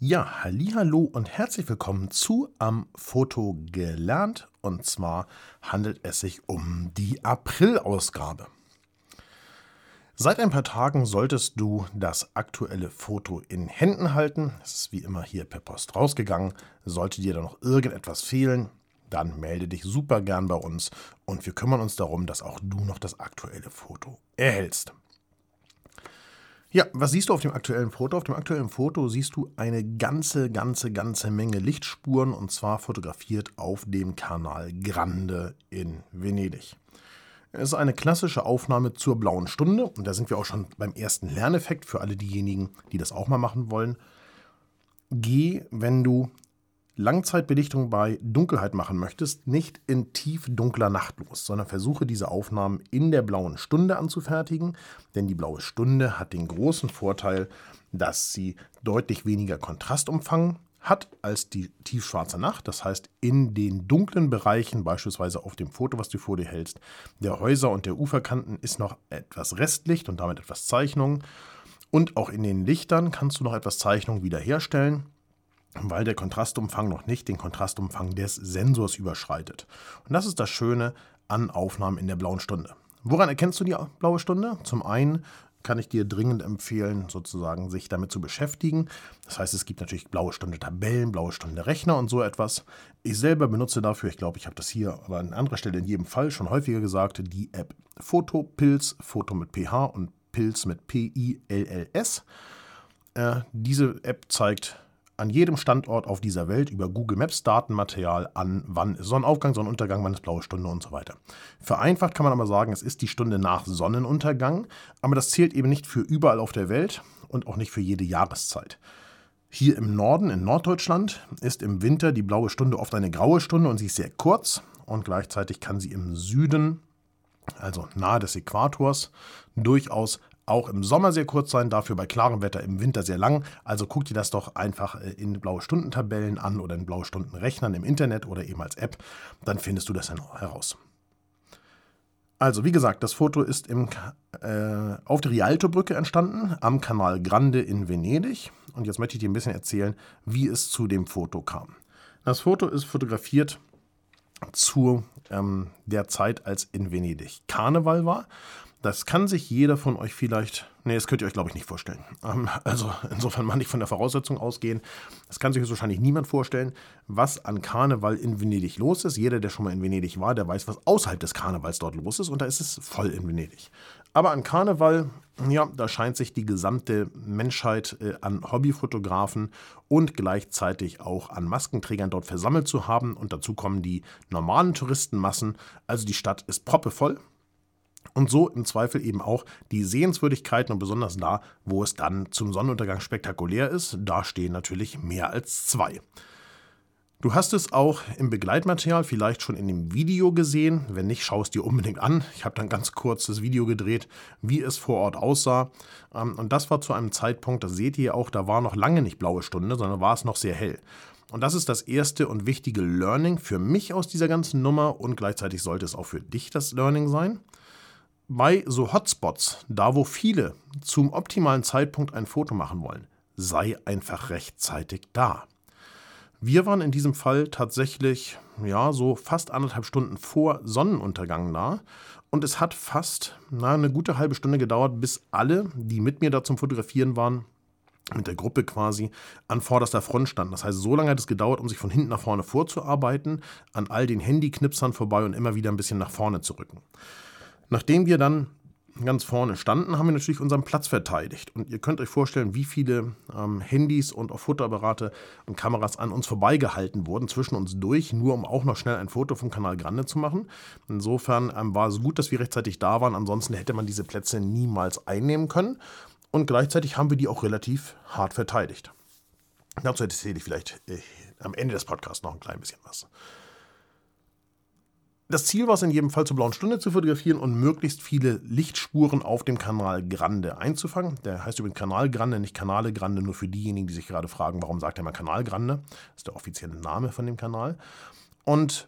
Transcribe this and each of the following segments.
Ja, hallihallo und herzlich willkommen zu Am Foto gelernt. Und zwar handelt es sich um die April-Ausgabe. Seit ein paar Tagen solltest du das aktuelle Foto in Händen halten. Es ist wie immer hier per Post rausgegangen. Sollte dir da noch irgendetwas fehlen, dann melde dich super gern bei uns und wir kümmern uns darum, dass auch du noch das aktuelle Foto erhältst. Ja, was siehst du auf dem aktuellen Foto? Auf dem aktuellen Foto siehst du eine ganze Menge Lichtspuren und zwar fotografiert auf dem Canal Grande in Venedig. Es ist eine klassische Aufnahme zur blauen Stunde und da sind wir auch schon beim ersten Lerneffekt für alle diejenigen, die das auch mal machen wollen. Geh, wenn du Langzeitbelichtung bei Dunkelheit machen möchtest, nicht in tiefdunkler Nacht los, sondern versuche diese Aufnahmen in der blauen Stunde anzufertigen, denn die blaue Stunde hat den großen Vorteil, dass sie deutlich weniger Kontrastumfang hat als die tiefschwarze Nacht. Das heißt, in den dunklen Bereichen, beispielsweise auf dem Foto, was du vor dir hältst, der Häuser und der Uferkanten ist noch etwas Restlicht und damit etwas Zeichnung. Und auch in den Lichtern kannst du noch etwas Zeichnung wiederherstellen, weil der Kontrastumfang noch nicht den Kontrastumfang des Sensors überschreitet. Und das ist das Schöne an Aufnahmen in der blauen Stunde. Woran erkennst du die blaue Stunde? Zum einen kann ich dir dringend empfehlen, sozusagen sich damit zu beschäftigen. Das heißt, es gibt natürlich blaue Stunde Tabellen, blaue Stunde Rechner und so etwas. Ich selber benutze dafür, ich glaube, ich habe das hier aber an anderer Stelle in jedem Fall schon häufiger gesagt, die App Photopills, Foto mit PH und Pills mit PILLS. Diese App zeigt an jedem Standort auf dieser Welt über Google Maps Datenmaterial an, wann ist Sonnenaufgang, Sonnenuntergang, wann ist blaue Stunde und so weiter. Vereinfacht kann man aber sagen, es ist die Stunde nach Sonnenuntergang, aber das zählt eben nicht für überall auf der Welt und auch nicht für jede Jahreszeit. Hier im Norden, in Norddeutschland, ist im Winter die blaue Stunde oft eine graue Stunde und sie ist sehr kurz und gleichzeitig kann sie im Süden, also nahe des Äquators, durchaus auch im Sommer sehr kurz sein, dafür bei klarem Wetter im Winter sehr lang. Also guck dir das doch einfach in blaue Stundentabellen an oder in blaue Stundenrechnern im Internet oder eben als App. Dann findest du das dann auch heraus. Also wie gesagt, das Foto ist auf der Rialtobrücke entstanden, am Canal Grande in Venedig. Und jetzt möchte ich dir ein bisschen erzählen, wie es zu dem Foto kam. Das Foto ist fotografiert zu der Zeit, als in Venedig Karneval war. Das kann sich jeder von euch vielleicht, das könnt ihr euch glaube ich nicht vorstellen. Also insofern mal nicht von der Voraussetzung ausgehen. Das kann sich wahrscheinlich niemand vorstellen, was an Karneval in Venedig los ist. Jeder, der schon mal in Venedig war, der weiß, was außerhalb des Karnevals dort los ist und da ist es voll in Venedig. Aber an Karneval, ja, da scheint sich die gesamte Menschheit an Hobbyfotografen und gleichzeitig auch an Maskenträgern dort versammelt zu haben. Und dazu kommen die normalen Touristenmassen. Also die Stadt ist proppevoll. Und so im Zweifel eben auch die Sehenswürdigkeiten und besonders da, wo es dann zum Sonnenuntergang spektakulär ist, da stehen natürlich mehr als zwei. Du hast es auch im Begleitmaterial vielleicht schon in dem Video gesehen. Wenn nicht, schau es dir unbedingt an. Ich habe dann ganz kurz das Video gedreht, wie es vor Ort aussah. Und das war zu einem Zeitpunkt, das seht ihr auch, da war noch lange nicht blaue Stunde, sondern war es noch sehr hell. Und das ist das erste und wichtige Learning für mich aus dieser ganzen Nummer und gleichzeitig sollte es auch für dich das Learning sein. Bei so Hotspots, da wo viele zum optimalen Zeitpunkt ein Foto machen wollen, sei einfach rechtzeitig da. Wir waren in diesem Fall tatsächlich so fast 1,5 Stunden vor Sonnenuntergang da und es hat fast eine gute halbe Stunde gedauert, bis alle, die mit mir da zum Fotografieren waren, mit der Gruppe quasi, an vorderster Front standen. Das heißt, so lange hat es gedauert, um sich von hinten nach vorne vorzuarbeiten, an all den Handyknipsern vorbei und immer wieder ein bisschen nach vorne zu rücken. Nachdem wir dann ganz vorne standen, haben wir natürlich unseren Platz verteidigt. Und ihr könnt euch vorstellen, wie viele Handys und auch Fotoapparate und Kameras an uns vorbeigehalten wurden, zwischen uns durch, nur um auch noch schnell ein Foto vom Canal Grande zu machen. Insofern war es gut, dass wir rechtzeitig da waren, ansonsten hätte man diese Plätze niemals einnehmen können. Und gleichzeitig haben wir die auch relativ hart verteidigt. Dazu erzähle ich vielleicht am Ende des Podcasts noch ein klein bisschen was. Das Ziel war es in jedem Fall, zur blauen Stunde zu fotografieren und möglichst viele Lichtspuren auf dem Canal Grande einzufangen. Der heißt übrigens Canal Grande, nicht Canale Grande, nur für diejenigen, die sich gerade fragen, warum sagt er mal Canal Grande? Das ist der offizielle Name von dem Kanal. Und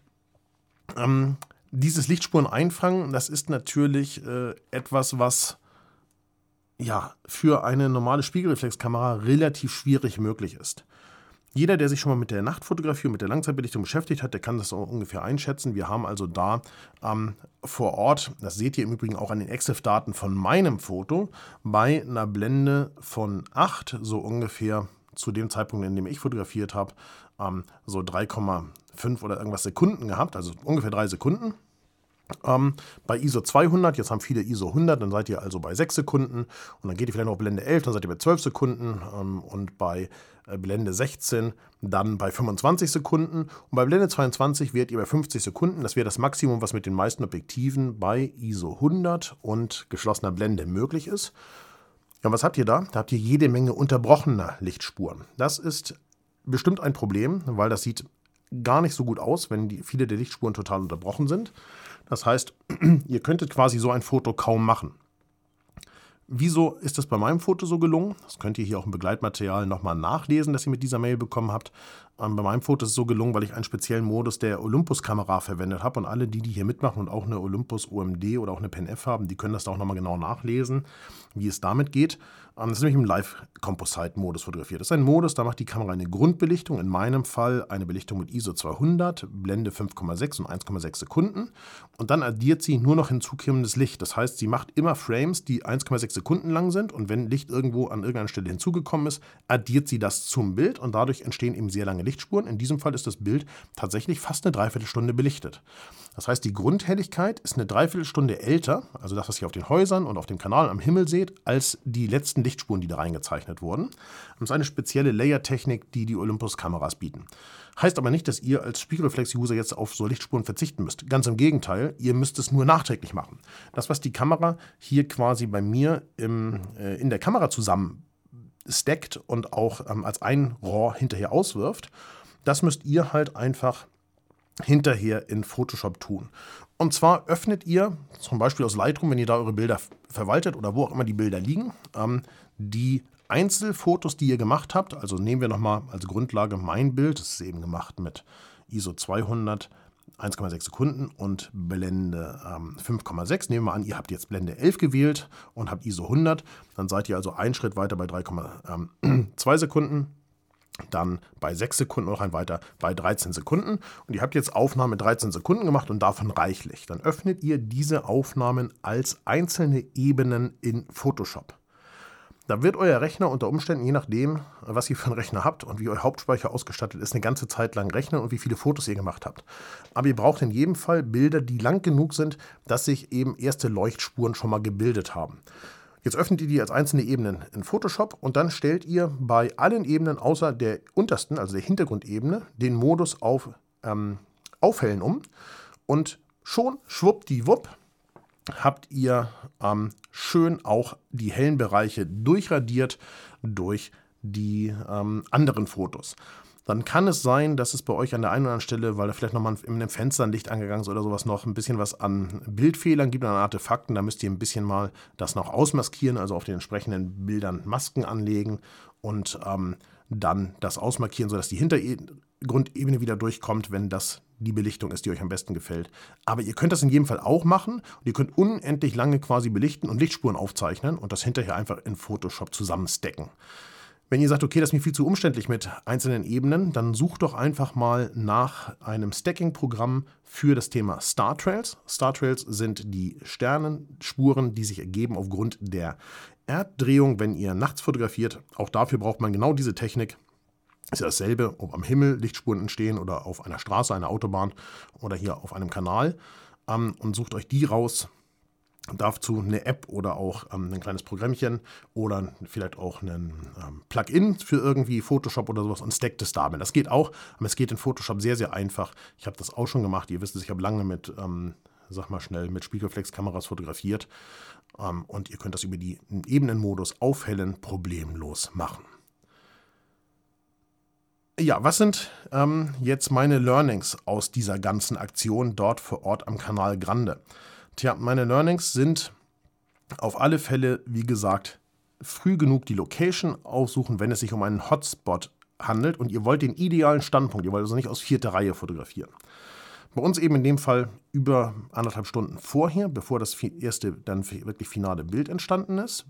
dieses Lichtspuren einfangen, das ist natürlich etwas, was ja, für eine normale Spiegelreflexkamera relativ schwierig möglich ist. Jeder, der sich schon mal mit der Nachtfotografie und mit der Langzeitbelichtung beschäftigt hat, der kann das so ungefähr einschätzen. Wir haben also da vor Ort, das seht ihr im Übrigen auch an den EXIF-Daten von meinem Foto, bei einer Blende von 8, so ungefähr zu dem Zeitpunkt, in dem ich fotografiert habe, so 3,5 oder irgendwas Sekunden gehabt, also ungefähr 3 Sekunden. Bei ISO 200, jetzt haben viele ISO 100, dann seid ihr also bei 6 Sekunden und dann geht ihr vielleicht noch auf Blende 11, dann seid ihr bei 12 Sekunden und bei Blende 16 dann bei 25 Sekunden und bei Blende 22 werdet ihr bei 50 Sekunden. Das wäre das Maximum, was mit den meisten Objektiven bei ISO 100 und geschlossener Blende möglich ist. Ja, und was habt ihr da? Da habt ihr jede Menge unterbrochener Lichtspuren. Das ist bestimmt ein Problem, weil das sieht gar nicht so gut aus, wenn viele der Lichtspuren total unterbrochen sind. Das heißt, ihr könntet quasi so ein Foto kaum machen. Wieso ist das bei meinem Foto so gelungen? Das könnt ihr hier auch im Begleitmaterial nochmal nachlesen, das ihr mit dieser Mail bekommen habt. Bei meinem Foto ist es so gelungen, weil ich einen speziellen Modus der Olympus-Kamera verwendet habe. Und alle, die hier mitmachen und auch eine Olympus OMD oder auch eine Pen F haben, die können das da auch nochmal genau nachlesen, wie es damit geht. Das ist nämlich im Live-Composite-Modus fotografiert. Das ist ein Modus, da macht die Kamera eine Grundbelichtung, in meinem Fall eine Belichtung mit ISO 200, Blende 5,6 und 1,6 Sekunden. Und dann addiert sie nur noch hinzukommendes Licht. Das heißt, sie macht immer Frames, die 1,6 Sekunden lang sind. Und wenn Licht irgendwo an irgendeiner Stelle hinzugekommen ist, addiert sie das zum Bild. Und dadurch entstehen eben sehr lange Lichtspuren. In diesem Fall ist das Bild tatsächlich fast eine Dreiviertelstunde belichtet. Das heißt, die Grundhelligkeit ist eine Dreiviertelstunde älter, also das, was ihr auf den Häusern und auf dem Kanal am Himmel seht, als die letzten Lichtspuren, die da reingezeichnet wurden. Das ist eine spezielle Layer-Technik, die die Olympus-Kameras bieten. Heißt aber nicht, dass ihr als Spiegelreflex-User jetzt auf so Lichtspuren verzichten müsst. Ganz im Gegenteil, ihr müsst es nur nachträglich machen. Das, was die Kamera hier quasi bei mir in der Kamera zusammen stackt und auch als ein RAW hinterher auswirft, das müsst ihr halt einfach hinterher in Photoshop tun. Und zwar öffnet ihr, zum Beispiel aus Lightroom, wenn ihr da eure Bilder verwaltet oder wo auch immer die Bilder liegen, die Einzelfotos, die ihr gemacht habt, also nehmen wir nochmal als Grundlage mein Bild, das ist eben gemacht mit ISO 200, 1,6 Sekunden und Blende 5,6. Nehmen wir an, ihr habt jetzt Blende 11 gewählt und habt ISO 100, dann seid ihr also einen Schritt weiter bei 3,2 Sekunden. Dann bei 6 Sekunden noch ein weiter bei 13 Sekunden. Und ihr habt jetzt Aufnahmen mit 13 Sekunden gemacht und davon reichlich. Dann öffnet ihr diese Aufnahmen als einzelne Ebenen in Photoshop. Da wird euer Rechner unter Umständen, je nachdem, was ihr für einen Rechner habt und wie euer Hauptspeicher ausgestattet ist, eine ganze Zeit lang rechnen und wie viele Fotos ihr gemacht habt. Aber ihr braucht in jedem Fall Bilder, die lang genug sind, dass sich eben erste Leuchtspuren schon mal gebildet haben. Jetzt öffnet ihr die als einzelne Ebenen in Photoshop und dann stellt ihr bei allen Ebenen außer der untersten, also der Hintergrundebene, den Modus auf Aufhellen um und schon schwuppdiwupp habt ihr schön auch die hellen Bereiche durchradiert durch die anderen Fotos. Dann kann es sein, dass es bei euch an der einen oder anderen Stelle, weil da vielleicht nochmal in einem Fenster ein Licht angegangen ist oder sowas, noch ein bisschen was an Bildfehlern gibt, an Artefakten. Da müsst ihr ein bisschen mal das noch ausmaskieren, also auf den entsprechenden Bildern Masken anlegen und dann das ausmarkieren, sodass die Hintergrundebene wieder durchkommt, wenn das die Belichtung ist, die euch am besten gefällt. Aber ihr könnt das in jedem Fall auch machen und ihr könnt unendlich lange quasi belichten und Lichtspuren aufzeichnen und das hinterher einfach in Photoshop zusammenstecken. Wenn ihr sagt, okay, das ist mir viel zu umständlich mit einzelnen Ebenen, dann sucht doch einfach mal nach einem Stacking-Programm für das Thema Star Trails. Star Trails sind die Sternenspuren, die sich ergeben aufgrund der Erddrehung, wenn ihr nachts fotografiert. Auch dafür braucht man genau diese Technik. Ist ja dasselbe, ob am Himmel Lichtspuren entstehen oder auf einer Straße, einer Autobahn oder hier auf einem Kanal. Und sucht euch die raus. Dazu eine App oder auch ein kleines Programmchen oder vielleicht auch ein Plugin für irgendwie Photoshop oder sowas und stackt es damit. Das geht auch, aber es geht in Photoshop sehr, sehr einfach. Ich habe das auch schon gemacht. Ihr wisst es, ich habe lange mit, mit Spiegelreflexkameras fotografiert und ihr könnt das über die Ebenenmodus aufhellen problemlos machen. Ja, was sind jetzt meine Learnings aus dieser ganzen Aktion dort vor Ort am Kanal Grande? Tja, meine Learnings sind auf alle Fälle, wie gesagt, früh genug die Location aussuchen, wenn es sich um einen Hotspot handelt und ihr wollt den idealen Standpunkt, ihr wollt also nicht aus 4. Reihe fotografieren. Bei uns eben in dem Fall über 1,5 Stunden vorher, bevor das erste dann wirklich finale Bild entstanden ist.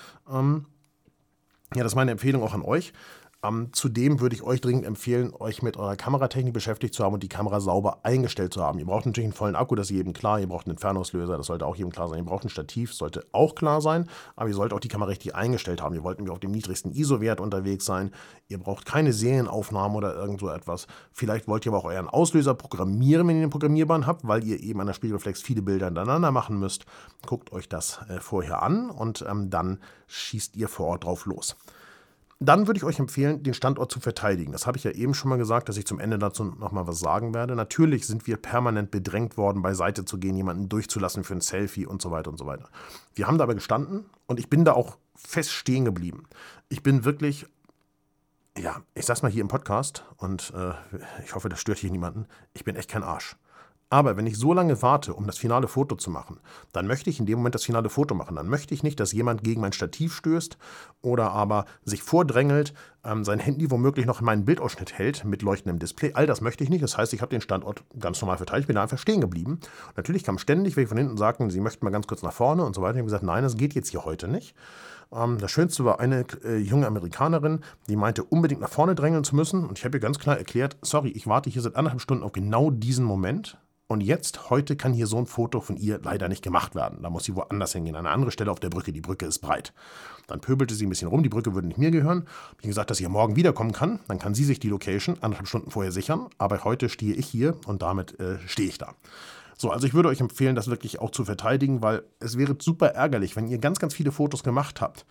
Ja, das ist meine Empfehlung auch an euch. Zudem würde ich euch dringend empfehlen, euch mit eurer Kameratechnik beschäftigt zu haben und die Kamera sauber eingestellt zu haben. Ihr braucht natürlich einen vollen Akku, das ist jedem klar. Ihr braucht einen Entfernungslöser, das sollte auch jedem klar sein. Ihr braucht ein Stativ, sollte auch klar sein. Aber ihr solltet auch die Kamera richtig eingestellt haben. Ihr wollt nämlich auf dem niedrigsten ISO-Wert unterwegs sein. Ihr braucht keine Serienaufnahmen oder irgend so etwas. Vielleicht wollt ihr aber auch euren Auslöser programmieren, wenn ihr den programmierbaren habt, weil ihr eben an der Spiegelreflex viele Bilder hintereinander machen müsst. Guckt euch das vorher an und dann schießt ihr vor Ort drauf los. Dann würde ich euch empfehlen, den Standort zu verteidigen. Das habe ich ja eben schon mal gesagt, dass ich zum Ende dazu nochmal was sagen werde. Natürlich sind wir permanent bedrängt worden, beiseite zu gehen, jemanden durchzulassen für ein Selfie und so weiter und so weiter. Wir haben da aber gestanden und ich bin da auch fest stehen geblieben. Ich bin wirklich, ja, ich sag's mal hier im Podcast und ich hoffe, das stört hier niemanden, ich bin echt kein Arsch. Aber wenn ich so lange warte, um das finale Foto zu machen, dann möchte ich in dem Moment das finale Foto machen. Dann möchte ich nicht, dass jemand gegen mein Stativ stößt oder aber sich vordrängelt, sein Handy womöglich noch in meinen Bildausschnitt hält mit leuchtendem Display. All das möchte ich nicht. Das heißt, ich habe den Standort ganz normal verteilt. Ich bin da einfach stehen geblieben. Und natürlich kam ständig, wenn ich von hinten sagten, sie möchten mal ganz kurz nach vorne und so weiter. Ich habe gesagt, nein, das geht jetzt hier heute nicht. Das Schönste war eine junge Amerikanerin, die meinte, unbedingt nach vorne drängeln zu müssen. Und ich habe ihr ganz klar erklärt, sorry, ich warte hier seit 1,5 Stunden auf genau diesen Moment. Und jetzt, heute kann hier so ein Foto von ihr leider nicht gemacht werden. Da muss sie woanders hingehen, an eine andere Stelle auf der Brücke. Die Brücke ist breit. Dann pöbelte sie ein bisschen rum, die Brücke würde nicht mir gehören. Ich habe gesagt, dass sie morgen wiederkommen kann. Dann kann sie sich die Location 1,5 Stunden vorher sichern. Aber heute stehe ich hier und damit stehe ich da. So, also ich würde euch empfehlen, das wirklich auch zu verteidigen, weil es wäre super ärgerlich, wenn ihr ganz, ganz viele Fotos gemacht habt.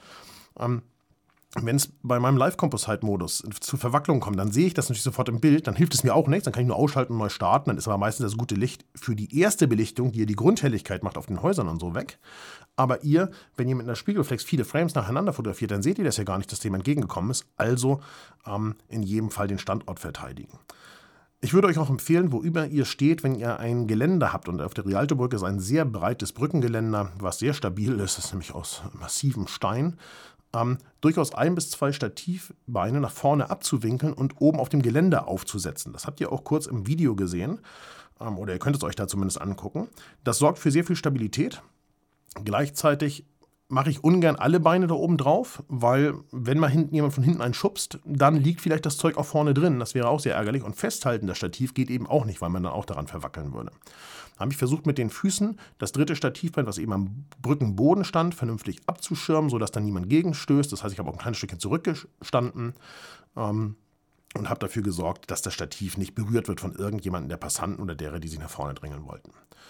Wenn es bei meinem Live-Composite-Modus zu Verwacklungen kommt, dann sehe ich das natürlich sofort im Bild, dann hilft es mir auch nichts, dann kann ich nur ausschalten und neu starten, dann ist aber meistens das gute Licht für die erste Belichtung, die ihr die Grundhelligkeit macht auf den Häusern und so weg. Aber wenn ihr mit einer Spiegelreflex viele Frames nacheinander fotografiert, dann seht ihr das ja gar nicht, dass dem entgegengekommen ist. Also in jedem Fall den Standort verteidigen. Ich würde euch auch empfehlen, wo immer ihr steht, wenn ihr ein Geländer habt, und auf der Rialto-Brücke ist ein sehr breites Brückengeländer, was sehr stabil ist, das ist nämlich aus massivem Stein, durchaus 1 bis 2 Stativbeine nach vorne abzuwinkeln und oben auf dem Geländer aufzusetzen. Das habt ihr auch kurz im Video gesehen, oder ihr könnt es euch da zumindest angucken. Das sorgt für sehr viel Stabilität. Gleichzeitig mache ich ungern alle Beine da oben drauf, weil wenn mal jemand von hinten einen schubst, dann liegt vielleicht das Zeug auch vorne drin. Das wäre auch sehr ärgerlich. Und festhalten das Stativ geht eben auch nicht, weil man dann auch daran verwackeln würde. Da habe ich versucht, mit den Füßen das dritte Stativbein, was eben am Brückenboden stand, vernünftig abzuschirmen, sodass da niemand gegenstößt. Das heißt, ich habe auch ein kleines Stückchen zurückgestanden und habe dafür gesorgt, dass das Stativ nicht berührt wird von irgendjemandem der Passanten oder derer, die sich nach vorne drängeln wollten.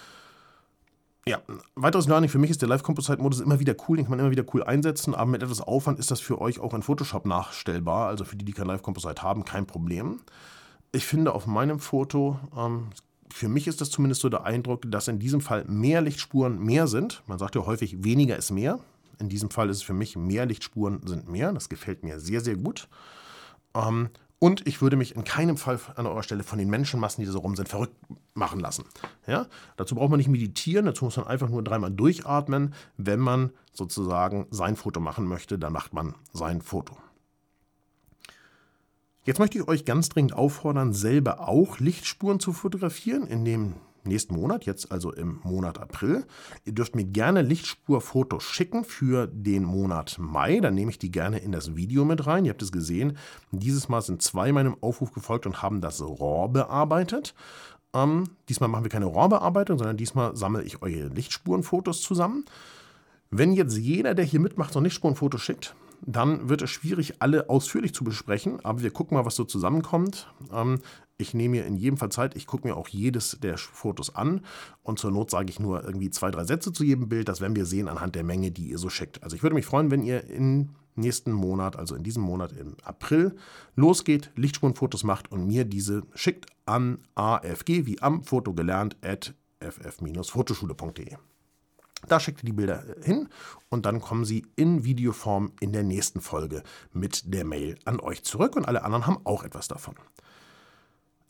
Ja, ein weiteres Learning für mich ist, der Live-Composite-Modus immer wieder cool, den kann man immer wieder cool einsetzen, aber mit etwas Aufwand ist das für euch auch in Photoshop nachstellbar, also für die, die kein Live-Composite haben, kein Problem. Ich finde auf meinem Foto, für mich ist das zumindest so der Eindruck, dass in diesem Fall mehr Lichtspuren mehr sind. Man sagt ja häufig, weniger ist mehr. In diesem Fall ist es für mich, mehr Lichtspuren sind mehr. Das gefällt mir sehr, sehr gut. Und ich würde mich in keinem Fall an eurer Stelle von den Menschenmassen, die da so rum sind, verrückt machen lassen. Ja? Dazu braucht man nicht meditieren, dazu muss man einfach nur 3-mal durchatmen. Wenn man sozusagen sein Foto machen möchte, dann macht man sein Foto. Jetzt möchte ich euch ganz dringend auffordern, selber auch Lichtspuren zu fotografieren in dem nächsten Monat, jetzt also im Monat April. Ihr dürft mir gerne Lichtspurfotos schicken für den Monat Mai. Dann nehme ich die gerne in das Video mit rein. Ihr habt es gesehen, dieses Mal sind 2 meinem Aufruf gefolgt und haben das RAW bearbeitet. Diesmal machen wir keine RAW-Bearbeitung, sondern diesmal sammle ich eure Lichtspurenfotos zusammen. Wenn jetzt jeder, der hier mitmacht, so ein Lichtspurenfoto schickt, dann wird es schwierig, alle ausführlich zu besprechen, aber wir gucken mal, was so zusammenkommt. Ich nehme mir in jedem Fall Zeit, ich gucke mir auch jedes der Fotos an und zur Not sage ich nur irgendwie 2-3 Sätze zu jedem Bild, das werden wir sehen anhand der Menge, die ihr so schickt. Also ich würde mich freuen, wenn ihr im nächsten Monat, also in diesem Monat im April, losgeht, Lichtspurenfotos macht und mir diese schickt an afg wie am Foto gelernt @ff-fotoschule.de. Da schickt ihr die Bilder hin und dann kommen sie in Videoform in der nächsten Folge mit der Mail an euch zurück und alle anderen haben auch etwas davon.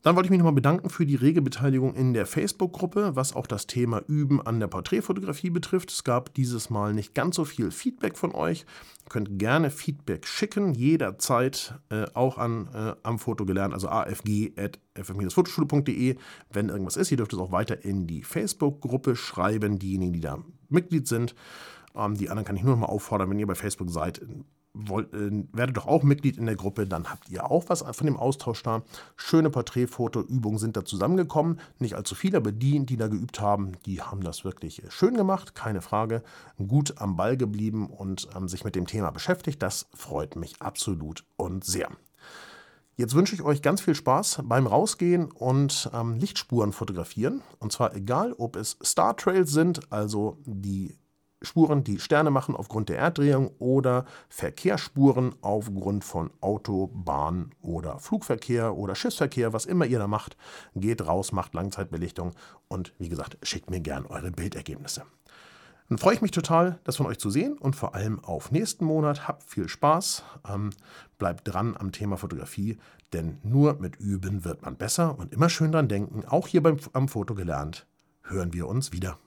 Dann wollte ich mich nochmal bedanken für die rege Beteiligung in der Facebook-Gruppe, was auch das Thema Üben an der Porträtfotografie betrifft. Es gab dieses Mal nicht ganz so viel Feedback von euch. Ihr könnt gerne Feedback schicken, jederzeit auch an am Foto gelernt, also afg@ff-fotoschule.de, wenn irgendwas ist. Ihr dürft es auch weiter in die Facebook-Gruppe schreiben, diejenigen, die da Mitglied sind. Die anderen kann ich nur noch mal auffordern, wenn ihr bei Facebook seid, werdet doch auch Mitglied in der Gruppe, dann habt ihr auch was von dem Austausch da. Schöne Porträtfotoübungen sind da zusammengekommen, nicht allzu viele, aber die da geübt haben, die haben das wirklich schön gemacht, keine Frage, gut am Ball geblieben und sich mit dem Thema beschäftigt, das freut mich absolut und sehr. Jetzt wünsche ich euch ganz viel Spaß beim Rausgehen und Lichtspuren fotografieren, und zwar egal, ob es Star Trails sind, also die Spuren, die Sterne machen aufgrund der Erddrehung, oder Verkehrsspuren aufgrund von Auto, Bahn oder Flugverkehr oder Schiffsverkehr, was immer ihr da macht. Geht raus, macht Langzeitbelichtung und wie gesagt, schickt mir gern eure Bildergebnisse. Dann freue ich mich total, das von euch zu sehen und vor allem auf nächsten Monat. Habt viel Spaß, bleibt dran am Thema Fotografie, denn nur mit Üben wird man besser und immer schön dran denken, auch hier am Foto gelernt, hören wir uns wieder.